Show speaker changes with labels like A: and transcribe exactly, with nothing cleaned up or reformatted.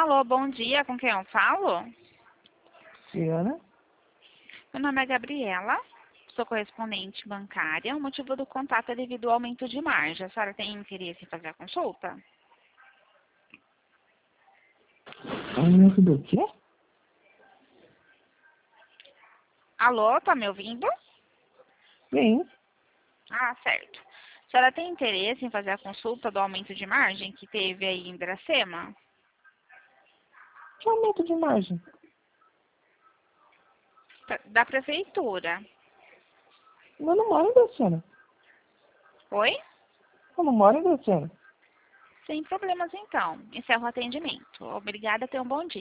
A: Alô, bom dia, com quem eu falo?
B: Ciana?
A: Meu nome é Gabriela, sou correspondente bancária. O motivo do contato é devido ao aumento de margem. A senhora tem interesse em fazer a consulta?
B: Aumento do quê?
A: Alô, tá me ouvindo?
B: Sim.
A: Ah, certo. A senhora tem interesse em fazer a consulta do aumento de margem que teve aí em Dracema?
B: Que aumento de margem?
A: Da prefeitura.
B: Eu não moro em Dracena.
A: Oi?
B: Eu não moro em Dracena.
A: Sem problemas então. Encerro o atendimento. Obrigada, tenha um bom dia.